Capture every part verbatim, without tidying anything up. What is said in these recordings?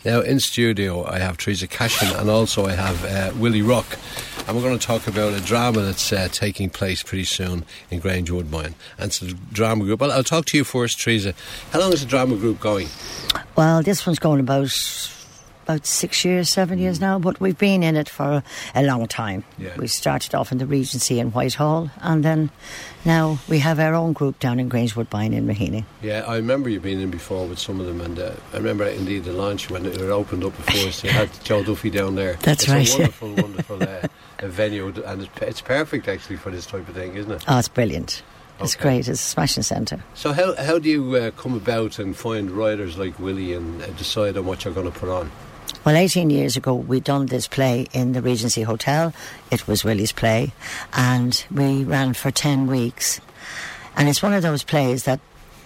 Now, in studio, I have Teresa Cashin and also I have uh, Willie Ruck. And we're going to talk about a drama that's uh, taking place pretty soon in Grange Woodbine. And it's a drama group. Well, I'll talk to you first, Teresa. How long is the drama group going? Well, this one's going about about six years, seven years now, but we've been in it for a long time. Yeah. We started off in the Regency in Whitehall, and then now we have our own group down in Grange Woodbine in Raheny. Yeah, I remember you being in before with some of them, and uh, I remember indeed the launch when it opened up before, so you had Joe Duffy down there. That's it's right. It's a wonderful, wonderful uh, a venue, and it's, it's perfect actually for this type of thing, isn't it? Oh, it's brilliant. It's Okay. great. It's a smashing centre. So how how do you uh, come about and find writers like Willie and uh, decide on what you're going to put on? Well, eighteen years ago, we'd done this play in the Regency Hotel. It was Willie's play, and we ran for ten weeks. And it's one of those plays that,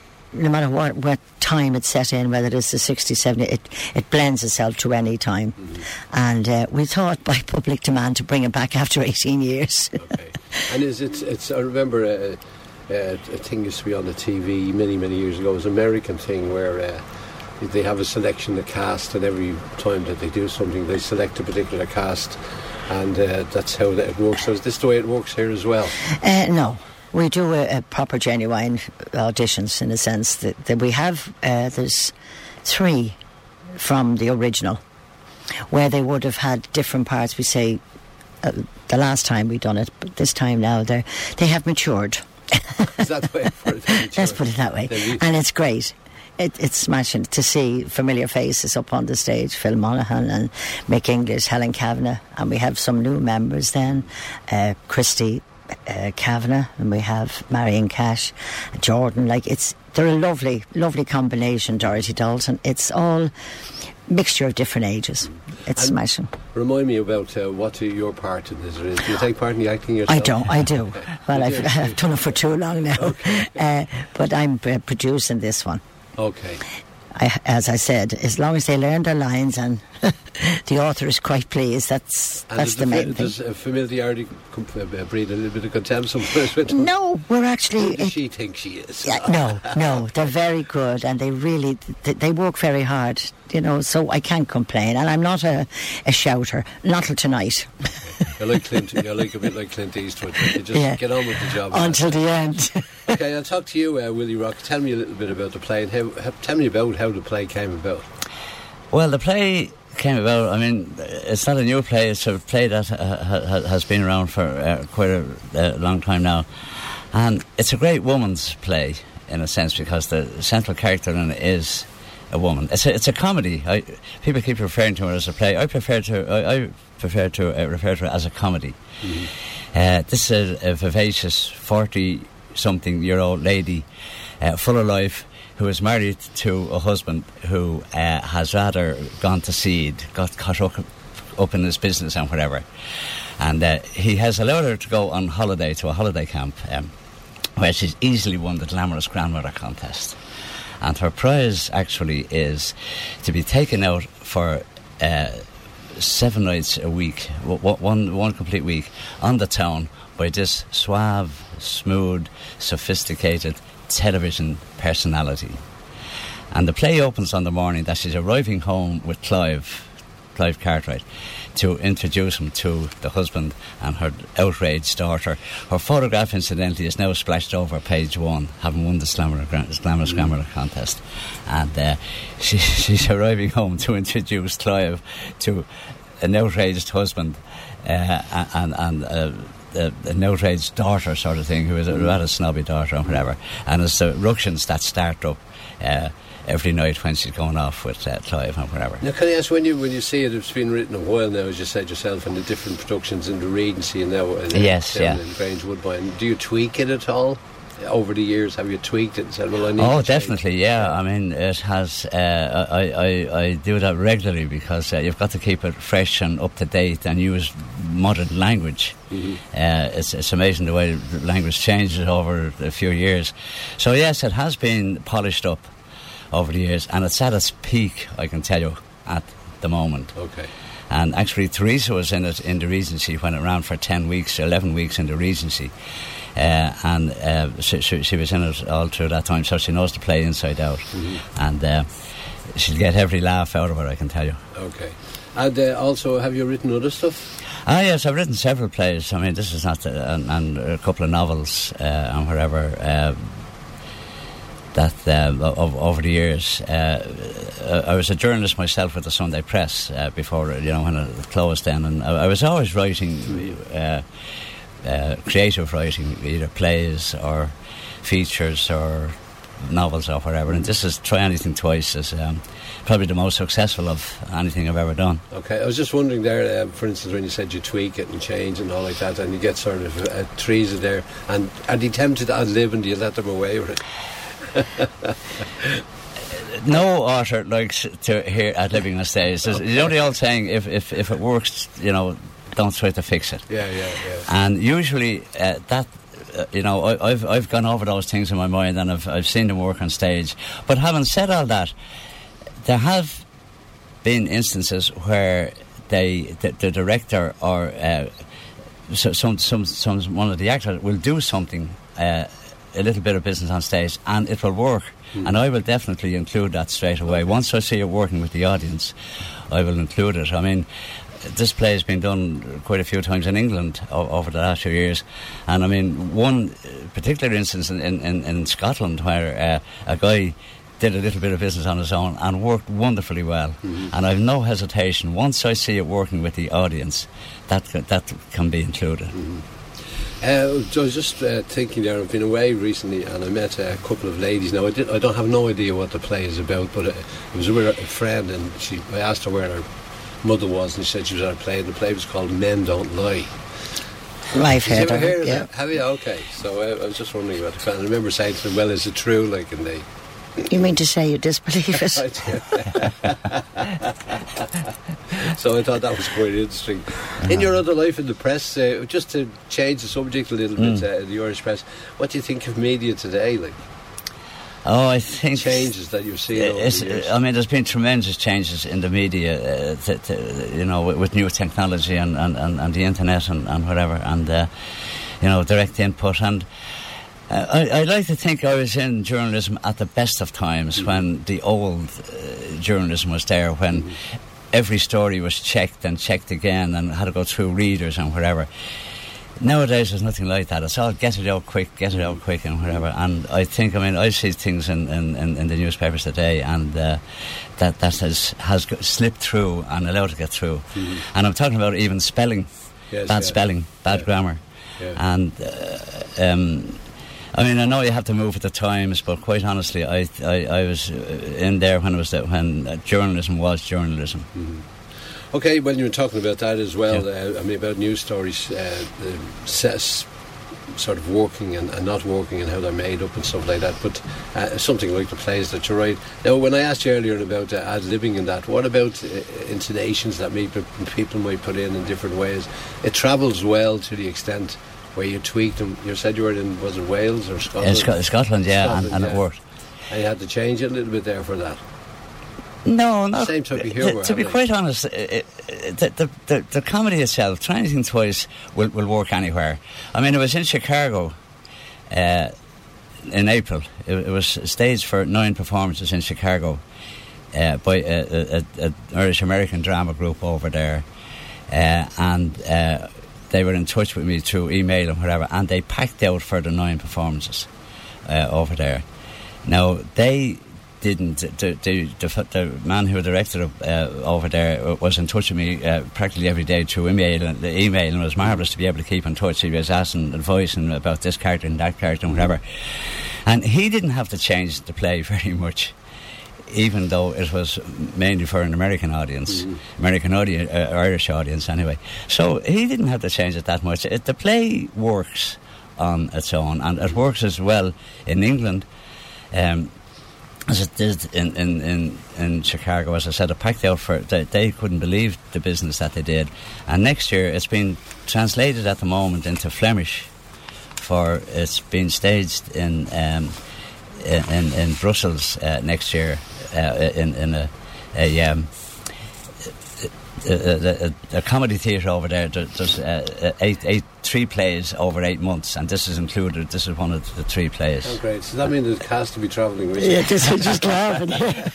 no matter what, what time it's set in, whether it's the sixties, seventies, it, it blends itself to any time. Mm-hmm. And uh, we thought by public demand to bring it back after eighteen years. Okay. And is it, it's, I remember uh, uh, a thing used to be on the T V many, many years ago. It was an American thing where uh, they have a selection, the cast, and every time that they do something, they select a particular cast, and uh, that's how that it works. So is this the way it works here as well? Uh, no. We do a, a proper, genuine auditions, in a sense that, that we have, uh, there's three from the original, where they would have had different parts. We say, uh, the last time we done it, but this time now, they they have matured. Is that the way for it? Let's put it that way. And it's great. It, it's smashing to see familiar faces up on the stage. Phil Monaghan and Mick English, Helen Kavanagh, and we have some new members then, uh, Christy uh, Kavanagh, and we have Marion Cash, Jordan. Like it's, they're a lovely, lovely combination. Dorothy Dalton. It's all mixture of different ages. It's and smashing. Remind me about uh, what your part in this is. Do you take part in the acting yourself? I don't. I do. Okay. Well, I've, I've done it for too long now. Okay. Uh, but I'm uh, producing this one. Okay. I, as I said, as long as they learn their lines and the author is quite pleased, that's and that's the main fa- thing. Does uh, familiarity com- uh, breed a little bit of contempt sometimes with them? No, we're actually... Who does it, she think she is? yeah, no, no, they're very good, and they really, they, they work very hard, you know, so I can't complain. And I'm not a, a shouter, not till tonight. You're like Clint, you're like a bit like Clint Eastwood. You just Yeah. get on with the job. Until the end. Okay, I'll talk to you, uh, Willie Rock. Tell me a little bit about the play, and how, how, tell me about how the play came about. Well, the play came about, I mean, it's not a new play, it's a play that uh, ha- has been around for uh, quite a uh, long time now. And it's a great woman's play, in a sense, because the central character in it is a woman. It's a, it's a comedy. I, people keep referring to it as a play. I prefer to I, I prefer to uh, refer to it as a comedy. Mm-hmm. Uh, this is a, a vivacious forty-something-year-old lady, uh, full of life, who is married to a husband who uh, has rather gone to seed, got caught up, up in his business and whatever. And uh, he has allowed her to go on holiday to a holiday camp um, where she's easily won the glamorous grandmother contest. And her prize actually is to be taken out for uh, seven nights a week, w- one, one complete week, on the town by this suave, smooth, sophisticated television personality. And the play opens on the morning that she's arriving home with Clive, Clive Cartwright, to introduce him to the husband and her outraged daughter. Her photograph, incidentally, is now splashed over page one, having won the Glamorous mm. Grammar contest. And uh, she, she's arriving home to introduce Clive to an outraged husband uh, and, and uh, Uh, an outraged daughter sort of thing, who is a rather snobby daughter and whatever. And it's the ructions that start up uh, every night when she's going off with uh, Clive and whatever. Now, can I ask, when you when you see it, it's been written a while now, as you said yourself, and the different productions in the Regency and now uh, yes, down yeah. in Grange Woodbine, do you tweak it at all? Over the years, have you tweaked it and said, well, I need oh, to definitely, change? yeah. I mean, it has. Uh, I, I, I do that regularly because uh, you've got to keep it fresh and up to date and use modern language. Mm-hmm. Uh, it's, it's amazing the way the language changes over a few years. So, yes, it has been polished up over the years, and it's at its peak, I can tell you, at the moment. Okay. And actually, Teresa was in it in the Regency when it ran for ten weeks, eleven weeks in the Regency. Uh, and uh, she, she, she was in it all through that time, so she knows the play inside out. Mm-hmm. And uh, she'll get every laugh out of it, I can tell you. Okay. And uh, also, have you written other stuff? Ah, yes, I've written several plays. I mean, this is not, the, and, and a couple of novels uh, and whatever. Uh, that uh, over the years, uh, I was a journalist myself with the Sunday Press uh, before, you know, when it closed then, and I, I was always writing, uh, uh, creative writing, either plays or features or novels or whatever. And this is Try Anything Twice is um, probably the most successful of anything I've ever done. Okay, I was just wondering there, uh, for instance, when you said you tweak it and change and all like that, and you get sort of uh, trees in there, and are they tempted to ad-lib and do you let them away with it? No author likes to hear ad-libbing on stage. There's, you know the old saying, if, if, if it works, you know, don't try to fix it. Yeah, yeah, yeah. And usually uh, that, uh, you know, I, I've I've gone over those things in my mind and I've I've seen them work on stage. But having said all that, there have been instances where they the, the director or uh, so, some some some one of the actors will do something. Uh, a little bit of business on stage and it will work, mm. and I will definitely include that straight away. Once I see it working with the audience, I will include it. I mean, this play has been done quite a few times in England o- over the last few years, and I mean one particular instance in, in, in Scotland where uh, a guy did a little bit of business on his own and worked wonderfully well, mm-hmm. and I've no hesitation, once I see it working with the audience, that that can be included. Mm-hmm. Uh, I was just uh, thinking there, I've been away recently and I met a couple of ladies. Now I, did, I don't have no idea what the play is about, but it, it was with a friend, and she, I asked her where her mother was, and she said she was at a play, and the play was called Men Don't Lie. I've heard of it, it, yeah. Have you? Okay, so uh, I was just wondering about the. I remember saying to them, well, is it true, like, and they... You mean to say you disbelieve it? So I thought that was quite interesting. Uh-huh. In your other life in the press, uh, just to change the subject a little mm. bit, uh, the Irish press, what do you think of media today? Like, oh, I think changes that you've seen over the years. I mean, there's been tremendous changes in the media, uh, to, to, you know, with, with new technology and, and, and, and the internet and, and whatever, and uh, you know, direct input. And Uh, I, I like to think I was in journalism at the best of times, mm-hmm. when the old uh, journalism was there, when mm-hmm. every story was checked and checked again and had to go through readers and whatever. Nowadays there's nothing like that. It's all get it out quick, get it out quick and whatever. And I think, I mean, I see things in, in, in, in the newspapers today, and uh, that, that has, has got, slipped through and allowed to get through. Mm-hmm. And I'm talking about even spelling, yes, bad yeah. spelling, bad yeah. grammar. Yeah. And... Uh, um, I mean, I know you have to move with the times, but quite honestly, I I, I was in there when it was that, when journalism was journalism. Mm-hmm. Okay, well, you were talking about that as well. Yeah. Uh, I mean, about news stories, uh, the sets sort of working and, and not working, and how they're made up and stuff like that. But uh, something like the plays that you write. Now, when I asked you earlier about uh, ad-libbing and that, what about uh, intonations that maybe people might put in in different ways? It travels well to the extent where you tweaked them. You said you were in, was it Wales or Scotland? In Sc- Scotland, yeah, Scotland, and, and yeah. it worked. And you had to change it a little bit there for that. No, not... Same type of humour. To, to be quite honest, it, it, the, the, the, the comedy itself, Try Anything Twice, will, will work anywhere. I mean, it was in Chicago uh, in April. It, it was staged for nine performances in Chicago uh, by an Irish-American drama group over there. Uh, and... Uh, they were in touch with me through email and whatever, and they packed out for the nine performances uh, over there. Now, they didn't, the, the, the, the man who directed it uh, over there was in touch with me uh, practically every day through email, and the email, and it was marvellous to be able to keep in touch. He was asking advice and about this character and that character and whatever. And he didn't have to change the play very much, even though it was mainly for an American audience, mm-hmm. American audience, uh, Irish audience anyway. So he didn't have to change it that much. It, the play works on its own, and it works as well in England um, as it did in, in, in, in Chicago. As I said, it packed out for, they, they couldn't believe the business that they did. And next year it's been translated at the moment into Flemish, for it's been staged in um, in, in Brussels uh, next year. Uh, in, in a, a um, a, a, a comedy theatre over there. There's uh, eight, eight, three plays over eight months, and this is included. This is one of the three plays. Oh, great! Does that mean the cast will be travelling with you? Yeah, this is just laughing.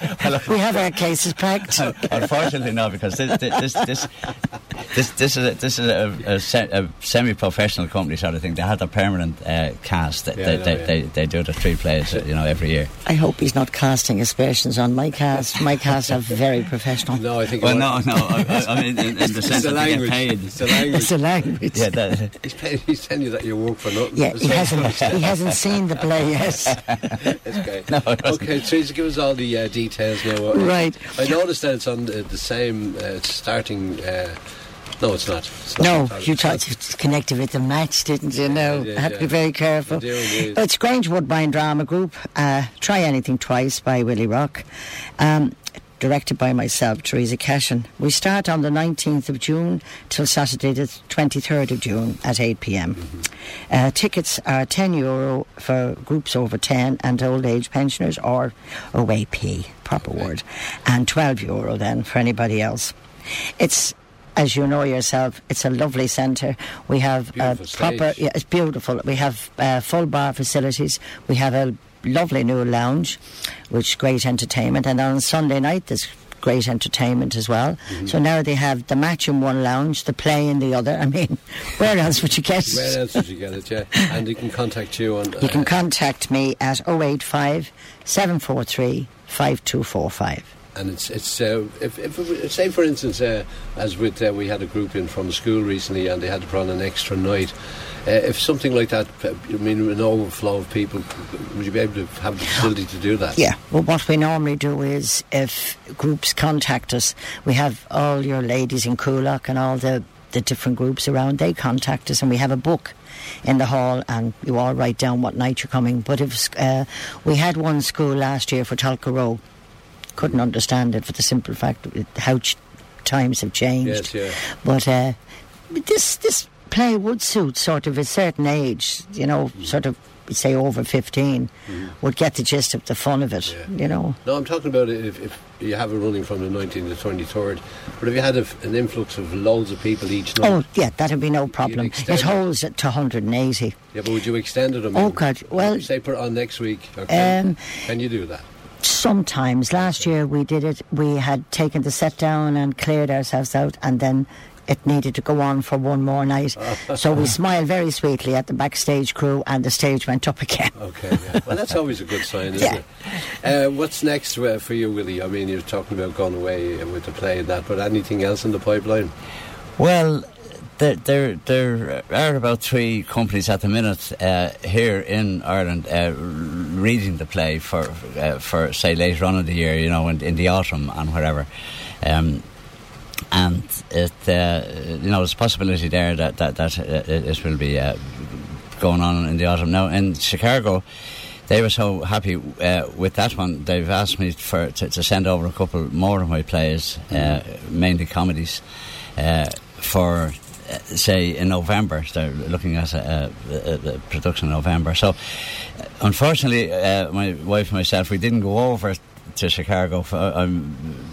We have our cases packed. Unfortunately, no, because this this this this, this is a, this is a, a, se- a semi-professional company sort of thing. They have a permanent uh, cast. They, Yeah, they, no, they, yeah. they they do the three plays, you know, every year. I hope he's not casting aspersions on my cast. My cast are very professional. No, I think. Well, it no, was- no. I, I mean, in, in the sense the that they get language. paid. It's the language. It's a language. Yeah, that, He's, paying, he's telling you that you work for nothing. Yeah, he hasn't. He hasn't seen the play yet. It's okay. No, it wasn't. Okay, Teresa, give us all the uh, details now. Right. I noticed that it's on the, the same uh, starting. Uh, no, it's not. It's not No, It's you not. tried to connect it with the match, didn't you? No, I did, I have to yeah. be very careful. I do indeed. It's Grange Woodbine Drama Group. Uh, Try Anything Twice by Willie Rock. Um, directed by myself, Teresa Cashin. We start on the nineteenth of June till Saturday the twenty-third of June at eight p.m. Mm-hmm. Uh, tickets are ten euro for groups over ten and old age pensioners, or O A P, proper word, and twelve euro then for anybody else. It's, as you know yourself, it's a lovely centre. We have a Beautiful proper, stage. yeah, it's beautiful. We have uh, full bar facilities. We have a lovely new lounge, which great entertainment. And on Sunday night, there's great entertainment as well. Mm-hmm. So now they have the match in one lounge, the play in the other. I mean, where else would you get it? Where else did you get it? Yeah, and they can contact you on. Uh, You can contact me at oh eight five, seven four three, five two four five. And it's it's uh, if, if say for instance, uh, as with uh, we had a group in from school recently, and they had to put on an extra night. Uh, if something like that, uh, I mean, an overflow of people, would you be able to have the facility to do that? Yeah, well, what we normally do is if groups contact us, we have all your ladies in Coolock and all the, the different groups around, they contact us and we have a book in the hall and you all write down what night you're coming. But if uh, we had one school last year for Talca Row, couldn't understand it for the simple fact of how ch- times have changed. Yes, yeah. But uh, this this play would suit sort of a certain age, you know, sort of, say, over fifteen, Mm. would get the gist of the fun of it, Yeah. you know. No, I'm talking about it if, if you have it running from the nineteenth to the twenty-third. But if you had a, an influx of loads of people each night. Oh, yeah, that'd be no problem. extend It it? holds it to one hundred eighty. Yeah, but would you extend it? I mean, Oh, God, well- say put it on next week. Or can, Um, can you do that? Sometimes. Last year we did it, we had taken the set down and cleared ourselves out, and then it needed to go on for one more night. So we smiled very sweetly at the backstage crew and the stage went up again. Okay, yeah. Well, that's always a good sign, isn't Yeah. it? Uh, what's next uh, for you, Willie? I mean, you're talking about going away uh, with the play and that, but anything else in the pipeline? Well, there, there, there are about three companies at the minute uh, here in Ireland uh, reading the play for, uh, for say, later on in the year, you know, in, in the autumn and whatever. Um, and it, uh, you know, there's a possibility there that that, that uh, it will be uh, going on in the autumn. Now, in Chicago, they were so happy uh, with that one. They've asked me for to, to send over a couple more of my plays, uh, mainly comedies, uh, for. Uh, say in November. They're looking at a, a, a, a production in November. So, uh, unfortunately, uh, my wife and myself, we didn't go over to Chicago. For, uh, I'm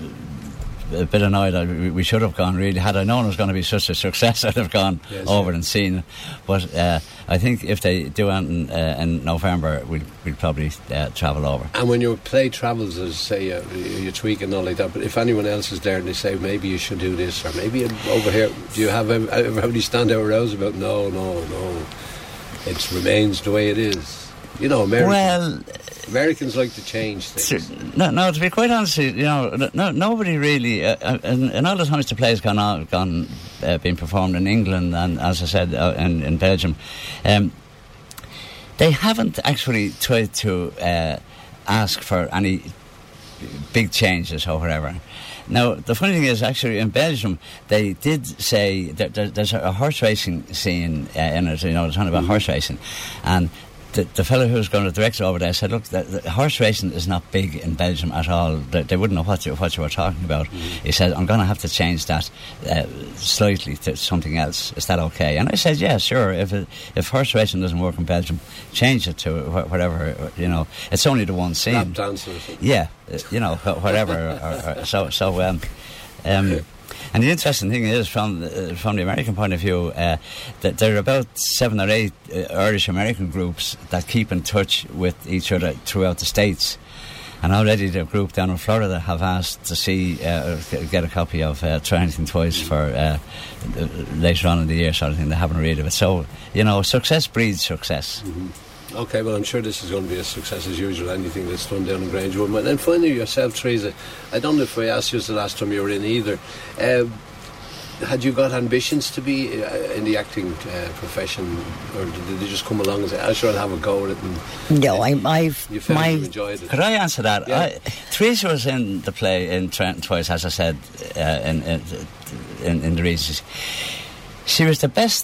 a bit annoyed that we, we should have gone, really. Had I known it was going to be such a success, I'd have gone Yes, over yeah. and seen it. But uh, I think if they do it in, uh, in November, we'll, we'll probably uh, travel over. And when your play travels, as say, uh, you tweak and all like that, but if anyone else is there and they say, maybe you should do this, or maybe over here, do you have ever, ever have any standout rows about, no, no, no, it remains the way it is? You know, Americans, Well, Americans like to change things. no, no. To be quite honest, you know, no, nobody really. Uh, and, and all the times the play's gone on, gone, uh, being performed in England, and as I said, uh, in, in Belgium, um, they haven't actually tried to uh, ask for any big changes or whatever. Now, the funny thing is, actually, in Belgium, they did say that there, there's a horse racing scene uh, in it. You know, it's talking about Mm-hmm. horse racing, and. The, the fellow who was going to direct it over there said, look, the, the horse racing is not big in Belgium at all. They, they wouldn't know what you, what you were talking about. Mm-hmm. He said, I'm going to have to change that uh, slightly to something else. Is that okay? And I said, yeah, sure. If it, if horse racing doesn't work in Belgium, change it to wh- whatever, you know. It's only the one scene. Lap dance or something. Yeah, uh, you know, wh- whatever. or, or, so, so um, um, And the interesting thing is, from the, from the American point of view, uh, that there are about seven or eight uh, Irish-American groups that keep in touch with each other throughout the States. And already the group down in Florida have asked to see, uh, get a copy of uh, Try Anything Twice for uh, later on in the year, sort of thing. They haven't read of it. So, you know, success breeds success. Mm-hmm. OK, well, I'm sure this is going to be a success as usual, anything that's done down in Grangewood. And then finally, yourself, Teresa, I don't know if I asked you this the last time you were in either. Uh, had you got ambitions to be uh, in the acting uh, profession, or did you just come along and say, "I sure I'll have a go at it"? And no, I, I've you felt my. you enjoyed it. Could I answer that? Yeah. I, Teresa was in the play in Trenton twice, as I said, uh, in, in in in the Regency. She was the best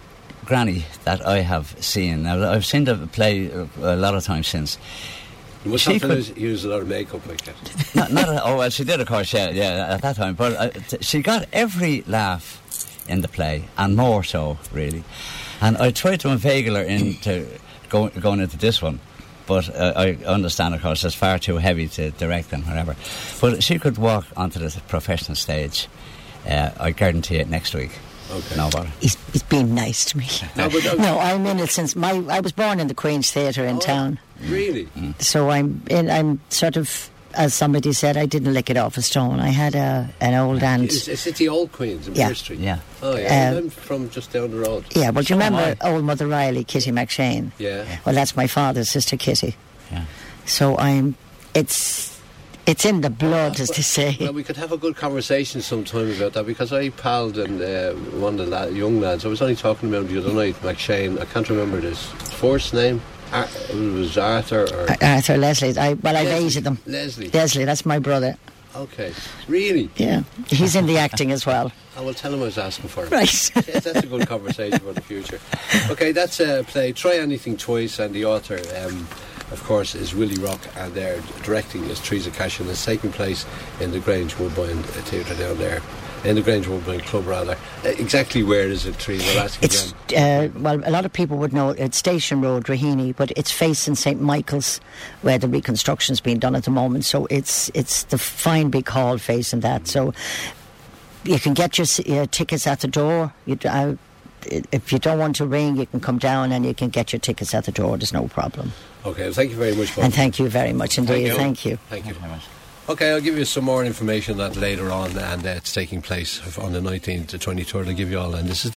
granny that I have seen. Now, I've seen the play a lot of times since. You must She have to could- use, use a lot of makeup like that. not, not a, oh well, she did, of course, yeah, yeah, at that time. But uh, t- she got every laugh in the play, and more so, really. And I tried to inveigle her into go, going into this one, but uh, I understand, of course, it's far too heavy to direct and whatever. But she could walk onto the professional stage. Uh, I guarantee it next week. Okay. No bother. He's, he's been nice to me. No, but that- No, I'm in it since my. I was born in the Queen's Theatre in Oh, town, Really? so I'm in. I'm sort of, as somebody said, I didn't lick it off a stone. I had a an old aunt. Is, is it the Old Queens in Yeah. Pear Street? Yeah. Oh, yeah. Uh, I'm from just down the road. Yeah, well, do you So am remember I. old Mother Riley, Kitty McShane? Yeah. Well, that's my father's sister, Kitty. Yeah. So I'm. It's. It's in the blood, as they say. Well, we could have a good conversation sometime about that, because I palled and uh, one of the la- young lads, I was only talking about him the other night, McShane, I can't remember his first name. Ar- it was Arthur or... Ar- Arthur Leslie. I well, I Leslie. raised them. Leslie. Leslie, that's my brother. Okay. Really? Yeah, he's in the acting as well. I will tell him I was asking for him. Right. Yes, that's a good conversation for the future. Okay, that's a play, Try Anything Twice, and the author, um, of course, is Willie Rock, and their directing is Teresa Cashin. It's taking place in the Grange Woodbine Theatre down there, in the Grange Woodbine Club, rather. Uh, exactly where is it, Teresa? I'll ask you It's again. uh, well, a lot of people would know it's Station Road, Raheny, but it's facing Saint Michael's, where the reconstruction's being done at the moment. So it's it's the fine big hall facing that. So you can get your s- uh, tickets at the door. You, d- uh, if you don't want to ring, you can come down and you can get your tickets at the door. There's no problem. Okay, well, thank you very much, Bob. And thank you very much indeed. you. Thank you. Thank you. Thank you very much. Okay, I'll give you some more information on that later on, and uh, it's taking place on the nineteenth to twenty-third. I'll give you all, and this is